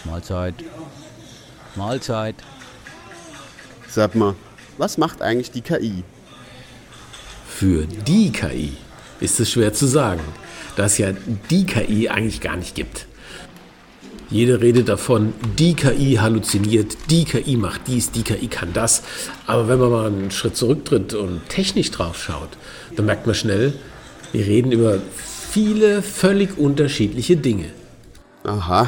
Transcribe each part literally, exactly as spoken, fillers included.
Mahlzeit. Mahlzeit. Sag mal, was macht eigentlich die K I? Für die K I ist es schwer zu sagen, da es ja die K I eigentlich gar nicht gibt. Jeder redet davon, die K I halluziniert, die K I macht dies, die K I kann das. Aber wenn man mal einen Schritt zurücktritt und technisch drauf schaut, dann merkt man schnell, wir reden über viele völlig unterschiedliche Dinge. Aha.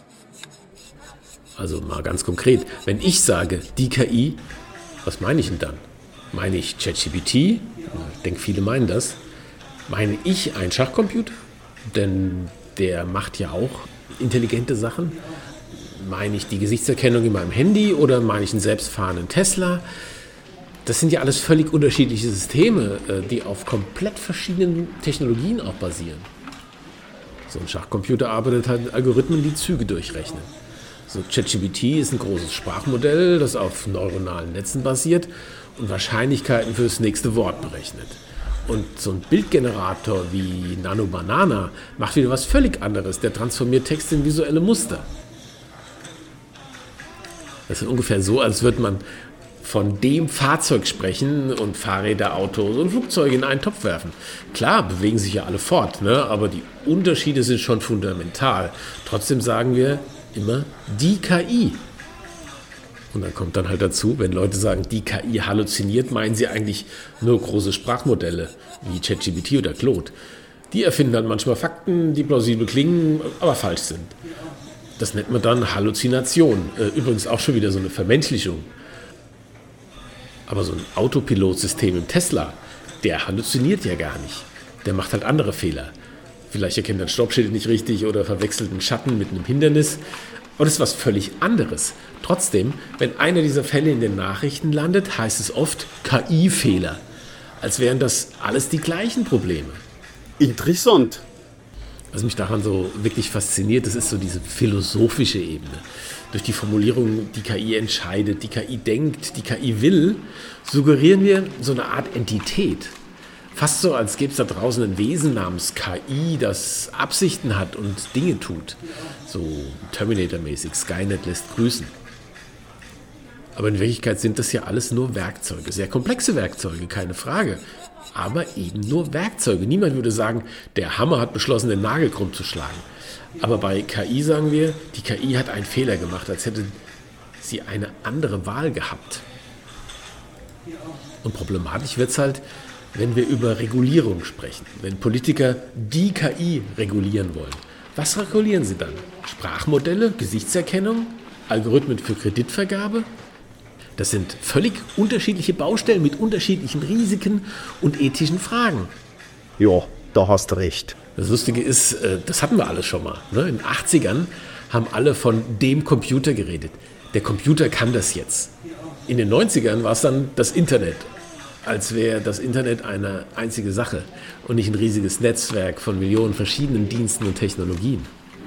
Also mal ganz konkret, wenn ich sage, die K I, was meine ich denn dann? Meine ich ChatGPT? Ich denke, viele meinen das. Meine ich einen Schachcomputer? Denn der macht ja auch intelligente Sachen. Meine ich die Gesichtserkennung in meinem Handy oder meine ich einen selbstfahrenden Tesla? Das sind ja alles völlig unterschiedliche Systeme, die auf komplett verschiedenen Technologien auch basieren. So ein Schachcomputer arbeitet halt mit Algorithmen, die Züge durchrechnen. So ChatGPT ist ein großes Sprachmodell, das auf neuronalen Netzen basiert und Wahrscheinlichkeiten für das nächste Wort berechnet. Und so ein Bildgenerator wie Nano Banana macht wieder was völlig anderes. Der transformiert Texte in visuelle Muster. Das ist ungefähr so, als würde man von dem Fahrzeug sprechen und Fahrräder, Autos und Flugzeuge in einen Topf werfen. Klar, bewegen sich ja alle fort, ne? Aber die Unterschiede sind schon fundamental. Trotzdem sagen wir immer die K I. Und dann kommt dann halt dazu, wenn Leute sagen, die K I halluziniert, meinen sie eigentlich nur große Sprachmodelle wie ChatGPT oder Claude. Die erfinden dann manchmal Fakten, die plausibel klingen, aber falsch sind. Das nennt man dann Halluzination. Übrigens auch schon wieder so eine Vermenschlichung. Aber so ein Autopilotsystem im Tesla, der halluziniert ja gar nicht. Der macht halt andere Fehler. Vielleicht erkennt er ein Stoppschild nicht richtig oder verwechselt einen Schatten mit einem Hindernis. Aber das ist was völlig anderes. Trotzdem, wenn einer dieser Fälle in den Nachrichten landet, heißt es oft K I-Fehler. Als wären das alles die gleichen Probleme. Interessant. Was mich daran so wirklich fasziniert, das ist so diese philosophische Ebene. Durch die Formulierung, die K I entscheidet, die K I denkt, die K I will, suggerieren wir so eine Art Entität. Fast so, als gäbe es da draußen ein Wesen namens K I, das Absichten hat und Dinge tut. So Terminator-mäßig, Skynet lässt grüßen. Aber in Wirklichkeit sind das ja alles nur Werkzeuge. Sehr komplexe Werkzeuge, keine Frage. Aber eben nur Werkzeuge. Niemand würde sagen, der Hammer hat beschlossen, den Nagel krumm zu schlagen. Aber bei K I sagen wir, die K I hat einen Fehler gemacht, als hätte sie eine andere Wahl gehabt. Und problematisch wird es halt, wenn wir über Regulierung sprechen. Wenn Politiker die K I regulieren wollen. Was regulieren sie dann? Sprachmodelle, Gesichtserkennung, Algorithmen für Kreditvergabe? Das sind völlig unterschiedliche Baustellen mit unterschiedlichen Risiken und ethischen Fragen. Ja, da hast du recht. Das Lustige ist, das hatten wir alles schon mal. In den achtzigern haben alle von dem Computer geredet. Der Computer kann das jetzt. In den neunzigern war es dann das Internet. Als wäre das Internet eine einzige Sache und nicht ein riesiges Netzwerk von Millionen verschiedenen Diensten und Technologien.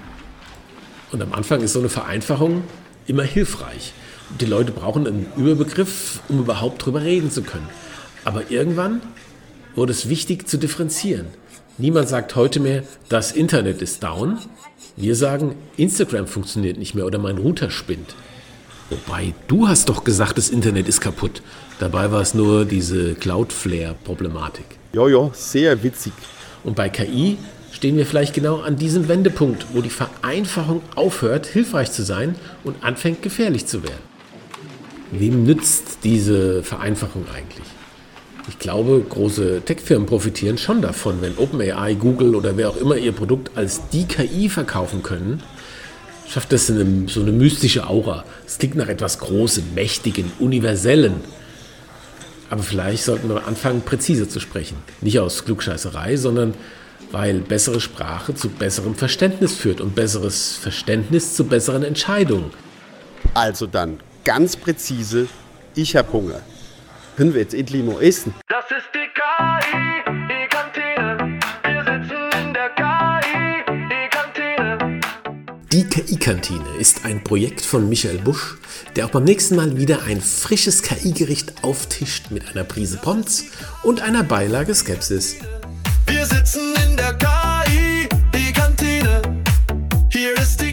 Und am Anfang ist so eine Vereinfachung immer hilfreich. Die Leute brauchen einen Überbegriff, um überhaupt drüber reden zu können. Aber irgendwann wurde es wichtig zu differenzieren. Niemand sagt heute mehr, das Internet ist down. Wir sagen, Instagram funktioniert nicht mehr oder mein Router spinnt. Wobei, du hast doch gesagt, das Internet ist kaputt. Dabei war es nur diese Cloudflare-Problematik. Ja, ja, sehr witzig. Und bei K I stehen wir vielleicht genau an diesem Wendepunkt, wo die Vereinfachung aufhört, hilfreich zu sein und anfängt, gefährlich zu werden. Wem nützt diese Vereinfachung eigentlich? Ich glaube, große Tech-Firmen profitieren schon davon, wenn OpenAI, Google oder wer auch immer ihr Produkt als die K I verkaufen können. Schafft das eine, so eine mystische Aura. Es klingt nach etwas Großem, Mächtigen, Universellen. Aber vielleicht sollten wir anfangen, präziser zu sprechen. Nicht aus Klugscheißerei, sondern weil bessere Sprache zu besserem Verständnis führt und besseres Verständnis zu besseren Entscheidungen. Also dann, ganz präzise, ich hab Hunger. Können wir jetzt endlich mal essen? Das ist die K I, die Kantine. Wir sitzen in der K I, die Kantine. Die K I-Kantine ist ein Projekt von Michael Busch, der auch beim nächsten Mal wieder ein frisches K I-Gericht auftischt mit einer Prise Pommes und einer Beilage Skepsis. Wir sitzen in der K I, die Kantine. Hier ist die